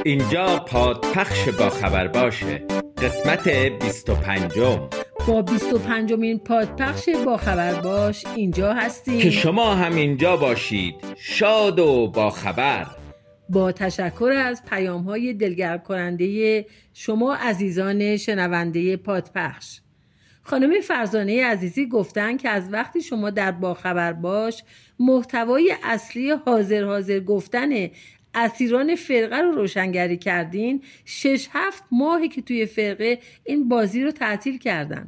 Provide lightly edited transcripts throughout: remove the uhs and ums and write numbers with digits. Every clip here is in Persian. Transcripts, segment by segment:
اینجا پادپخش با خبر باشه، قسمت 25. با 25مین پادپخش با خبر باش اینجا هستیم که شما هم اینجا باشید، شاد و با خبر. با تشکر از پیام‌های دلگرم کننده شما عزیزان شنونده پادپخش. خانم فرزانه عزیزی گفتن که از وقتی شما در با خبر باش محتوای اصلی حاضر گفتن اسیران فرقه رو روشنگری کردین، 6-7 ماهی که توی فرقه این بازی رو تعطیل کردن.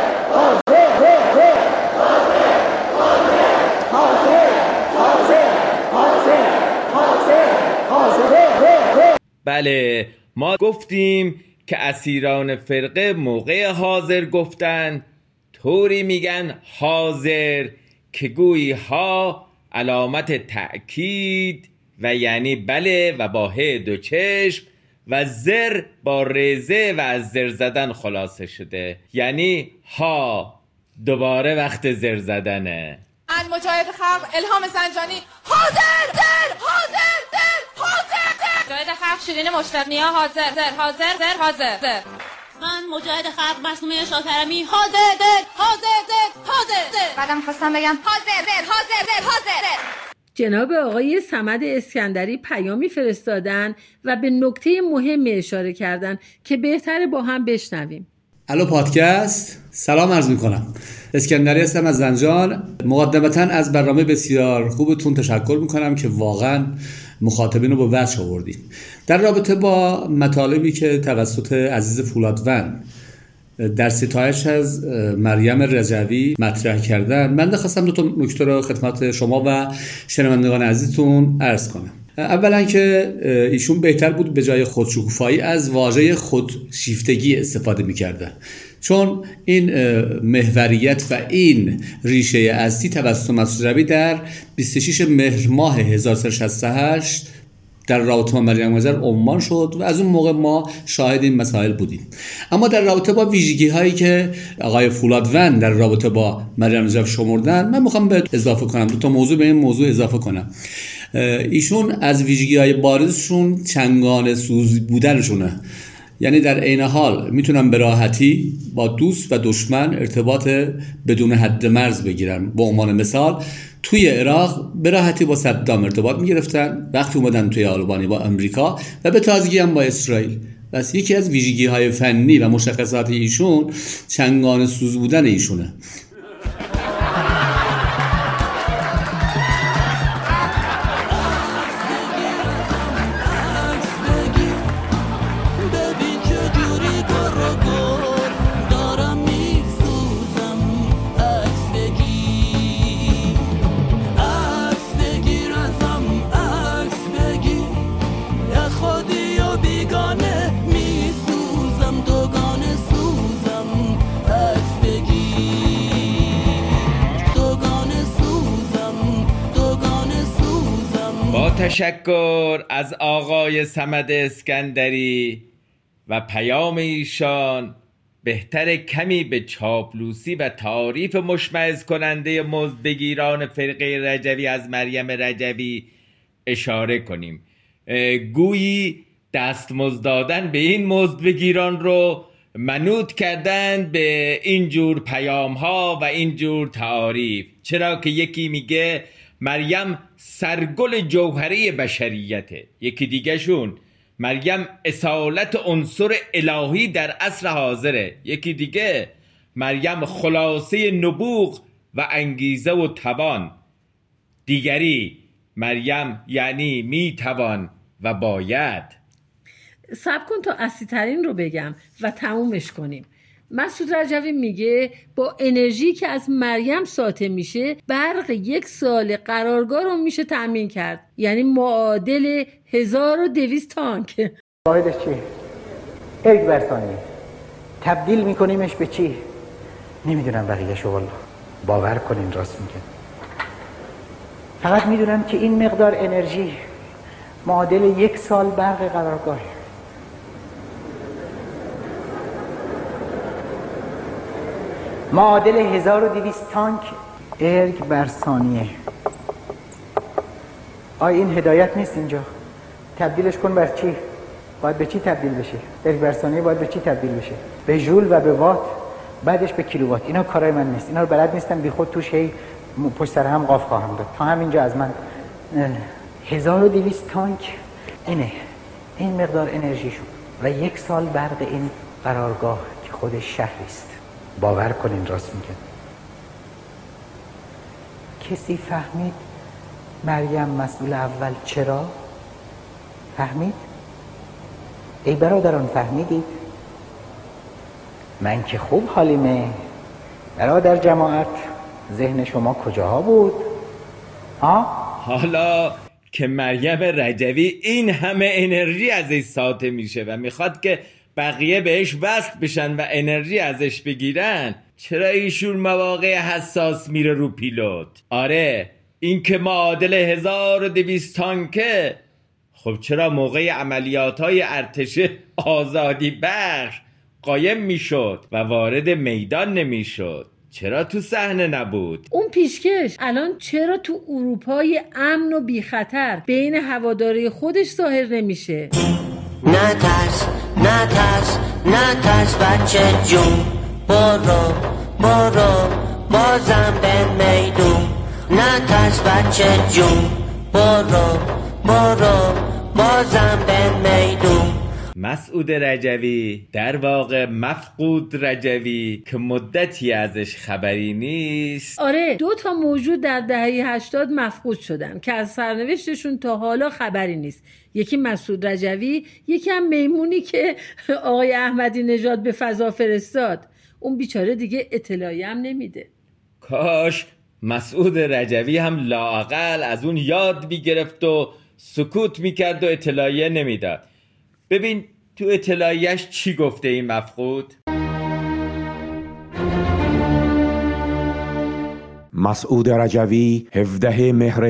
بله، ما گفتیم که اسیران فرقه موقع حاضر گفتن طوری میگن حاضر که گویی ها علامت تأکید و یعنی بله و با ه دو چشم و زر با رزه و از زر زدن خلاصه شده، یعنی ها دوباره وقت زر زدنه. من مجاهد خلق الهام زنجانی حاضر در حاضر در حاضر در. مجاهد خلق شیرین مشتقنیا حاضر در حاضر در حاضر در. من مجاهد خلق معصومه شاکرمی حاضر در حاضر در حاضر در. بعدم خواستم بگم حاضر در حاضر در حاضر در. جناب آقای صمد اسکندری پیامی فرستادن و به نکته مهم اشاره کردن که بهتره با هم بشنویم. الو پادکست، سلام عرض میکنم. اسکندری هستم از زنجان. مقدمتاً از برنامه بسیار خوبتون تشکر میکنم که واقعاً مخاطبین رو به وجه آوردید. در رابطه با مطالبی که توسط عزیز فولادوند در ستایش از مریم رجوی مطرح کردن، من خواستم دو تا نکته رو خدمت شما و شنوندگان عزیزتون عرض کنم. اولا که ایشون بهتر بود به جای خودشکوفایی از واژه خودشیفتگی استفاده می‌کردن، چون این محوریت و این ریشه اصلی توسط مسعود رجوی در 26 مهر ماه 1368 در رابطه با مریم رجوی عنوان شد و از اون موقع ما شاهد این مسائل بودیم. اما در رابطه با ویژگی هایی که آقای فولادوند در رابطه با مریم رجوی شمردن، من میخوام به اضافه کنم، دو تا موضوع به این موضوع اضافه کنم. ایشون از ویژگی های بارزشون چنگانه سوز بودنشونه، یعنی در عین حال میتونن به راحتی با دوست و دشمن ارتباط بدون حد مرز بگیرن. به عنوان مثال توی عراق به راحتی با صدام ارتباط میگرفتن، وقتی اومدن توی آلبانی با امریکا و به تازگی هم با اسرائیل. بس یکی از ویژگی های فنی و مشخصات ایشون چنگانه سوز بودن ایشونه. تشکر از آقای صمد اسکندری و پیام ایشان. بهتر کمی به چاپلوسی و تعریف مشمئز کننده مزدبگیران فرقه رجوی از مریم رجوی اشاره کنیم. گویی دستمزد دادن به این مزدبگیران رو منوط کردن به اینجور پیام ها و اینجور تعاریف، چرا که یکی میگه مریم سرگل جوهره بشریته، یکی دیگه شون مریم اصالت عنصر الهی در عصر حاضره، یکی دیگه مریم خلاصه نبوغ و انگیزه و توان، دیگری مریم یعنی میتوان و باید. صبر کن تا اصلی ترین رو بگم و تمومش کنیم. مسعود رجوی میگه با انرژی که از مریم ساطع میشه برق 1 سال قرارگاه رو میشه تأمین کرد، یعنی معادل 1200 تانک. واحدش چیه؟ ارگ بر ثانیه. تبدیل میکنیمش به چی؟ نمیدونم بقیه‌شو والله. باور کنین راست میگه. فقط میدونم که این مقدار انرژی معادل 1 سال برق قرارگاهه. معادل 1200 تانک ارگ بر ثانیه. این هدایت نیست اینجا. تبدیلش کن بر چی؟ باید به چی تبدیل بشه؟ یک بر ثانیه باید به چی تبدیل بشه؟ به ژول و به وات، بعدش به کیلووات. اینا کارای من نیست، اینا رو بلد نیستم، بی خود توش هی پشت سر هم قاف خواهم داد. تا همینجا از من 1200 تانک این مقدار انرژی شد و 1 سال برق این قرارگاه که خودش شهری است. باور کنین راست میگم. کسی فهمید مریم مسئول اول چرا؟ فهمید؟ ای برادران فهمیدید؟ من که خوب حالیمه. برادر جماعت ذهن شما کجاها بود؟ حالا که مریم رجوی این همه انرژی ازش ساطع میشه و میخواد که بقیه بهش وصل بشن و انرژی ازش بگیرن، چرا ایشون مواقع حساس میره رو پیلوت؟ آره این که معادل 1200 تانکه، خب چرا موقع عملیات‌های ارتش آزادی بخش قایم میشد و وارد میدان نمیشد؟ چرا تو صحنه نبود؟ اون پیشکش الان چرا تو اروپای امن و بی خطر بین هواداری خودش ظاهر نمیشه؟ نترس نترس نترس بچه جون، برو برو بازم به میدون. نترس بچه جون، برو برو بازم به میدون. مسعود رجوی، در واقع مفقود رجوی که مدتی ازش خبری نیست. آره 2 تا موجود در دهه 80 مفقود شدن که از سرنوشتشون تا حالا خبری نیست. یکی مسعود رجوی، یکی هم میمونی که آقای احمدی نژاد به فضا فرستاد. اون بیچاره دیگه اطلاعی هم نمیده. کاش مسعود رجوی هم لااقل از اون یاد میگرفت و سکوت میکرد و اطلاعیه نمیداد. ببین تو اطلاعیش چی گفته این مفقود؟ مسعود رجوی 17 مهر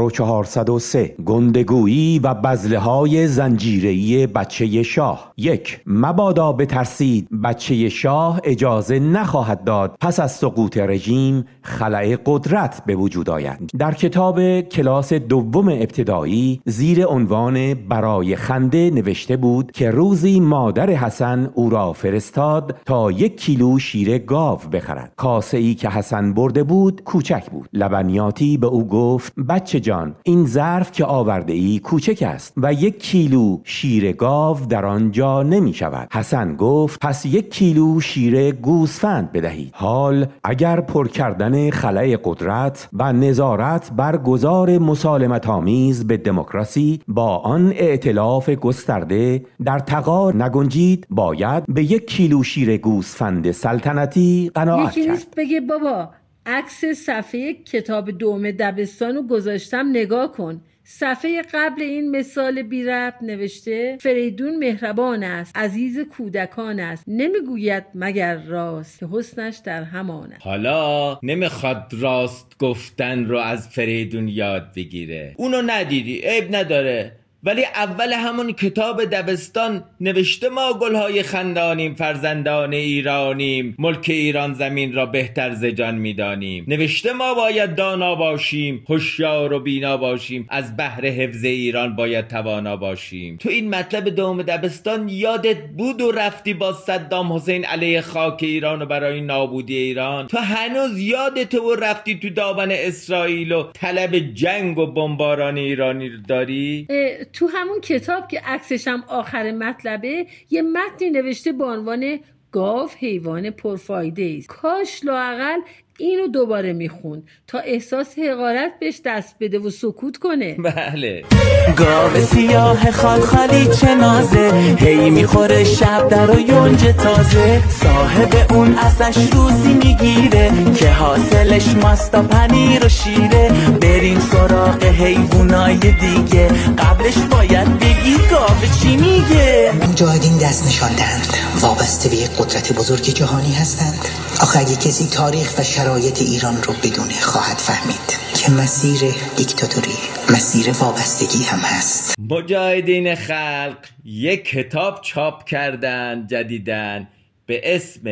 1403. گندگویی و بذله‌های زنجیره‌ای بچه شاه. 1. مبادا بترسید، بچه شاه اجازه نخواهد داد پس از سقوط رژیم خلأ قدرت به وجود آید. در کتاب کلاس دوم ابتدایی زیر عنوان برای خنده نوشته بود که روزی مادر حسن او را فرستاد تا 1 کیلو شیر گاو بخرد. کاسه ای که حسن برده بود کوچک بود. لبنیاتی به او گفت بچه جان، این ظرف که آورده ای کوچک است و 1 کیلو شیر گاو در آنجا نمی شود. حسن گفت پس 1 کیلو شیر گوسفند بدهید. حال اگر پر کردن خلأ قدرت و نظارت بر گذار مسالمت آمیز به دموکراسی با آن ائتلاف گسترده در تقار نگنجید، باید به 1 کیلو شیر گوسفند سلطنتی قناعت کرد. یکی نیست بگه بابا عکس صفحه کتاب دوم دبستانو گذاشتم نگاه کن. صفحه قبل این مثال بی ربط نوشته فریدون مهربان است، عزیز کودکان است، نمیگوید مگر راست که حسنش در همان است. حالا نمیخواد راست گفتن رو از فریدون یاد بگیره. اونو ندیدی عیب نداره، ولی اول همون کتاب دبستان نوشته ما گلهای خندانیم، فرزندان ایرانیم، ملک ایران زمین را بهتر ز جان میدانیم. نوشته ما باید دانا باشیم، هوشیار و بینا باشیم، از بهر حفظ ایران باید توانا باشیم. تو این مطلب دوم دبستان یادت بود و رفتی با صدام حسین علیه خاک ایران و برای نابودی ایران؟ تو هنوز یادت و رفتی تو دامن اسرائیل و طلب جنگ و بمباران ایرانی داری؟ تو همون کتاب که عکسش هم آخر مطلبه یه متنی نوشته با عنوان گاو حیوان پرفایده است. کاش لااقل اینو دوباره میخوند تا احساس حقارت بهش دست بده و سکوت کنه. بله. گاو سیاه خالخالی چه نازه، هی میخوره شب در و یونج تازه، صاحب اون ازش روزی میگیره که حاصلش ماستا پنیر و شیره. بریم سراغ حیوانای دیگه، قبلش باید بگی گاو چی میگه. مجاهدین دست نشاندند، وابسته به یک قدرت بزرگ جهانی هستند. آخه اگه کسی تاریخ و شرایط ایران رو بدونه خواهد فهمید که مسیر دیکتاتوری مسیر وابستگی هم هست. مجاهدین خلق یک کتاب چاپ کردن جدیدن به اسم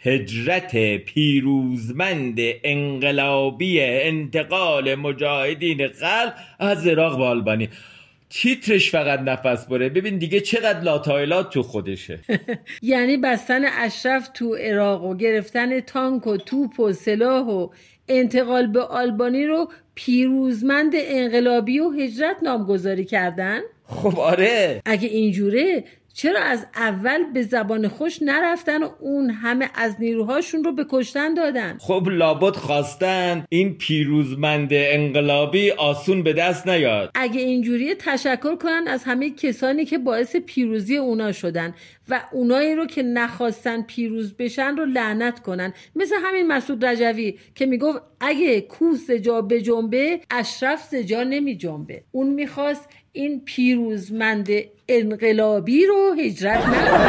هجرت پیروزمند انقلابی انتقال مجاهدین خلق از عراق و آلبانی. تیترش فقط نفس بره. ببین دیگه چقدر لاتایلات تو خودشه. یعنی بستن اشرف تو عراق و گرفتن تانک و توپ و سلاح و انتقال به آلبانی رو پیروزمند انقلابی و هجرت نامگذاری کردن؟ خب آره. اگه اینجوره چرا از اول به زبان خوش نرفتن و اون همه از نیروهاشون رو به کشتن دادن؟ خب لابد خواستن این پیروزمند انقلابی آسون به دست نیاد. اگه اینجوریه تشکر کنن از همه کسانی که باعث پیروزی اونا شدن و اونایی رو که نخواستن پیروز بشن رو لعنت کنن، مثل همین مسعود رجوی که میگفت اگه کوه سجا به جنبه اشرف سجا نمی جنبه. اون میخواست این پیروزمند انقلابی رو هجرت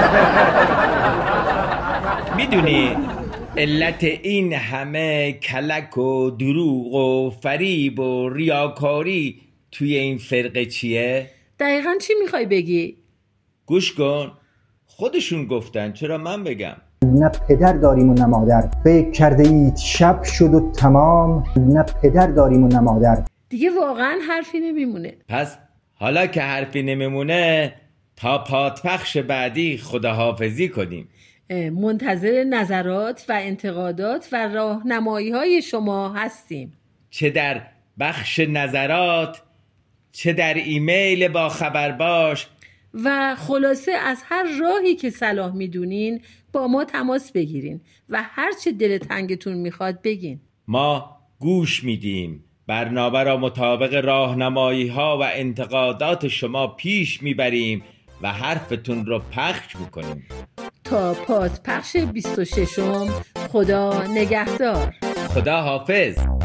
نکنه. میدونی علت این همه کلک و دروغ و فریب و ریاکاری توی این فرقه چیه؟ دقیقاً چی میخوای بگی؟ گوش کن، خودشون گفتن، چرا من بگم؟ نه پدر داریم و نه مادر، فکر کرده اید شب شد و تمام، نه پدر داریم و نه مادر. دیگه واقعاً حرفی نمیمونه. پس حالا که حرفی نمیمونه تا پادپخش بعدی خداحافظی کنیم. منتظر نظرات و انتقادات و راهنمایی‌های شما هستیم، چه در بخش نظرات، چه در ایمیل با خبر باش، و خلاصه از هر راهی که صلاح میدونین با ما تماس بگیرین و هر چه دل تنگتون میخواد بگین. ما گوش میدیم، برنامه را مطابق راهنمایی ها و انتقادات شما پیش میبریم و حرفتون رو پخش میکنیم. تا پادپخش 26م خدا نگهدار. خدا حافظ.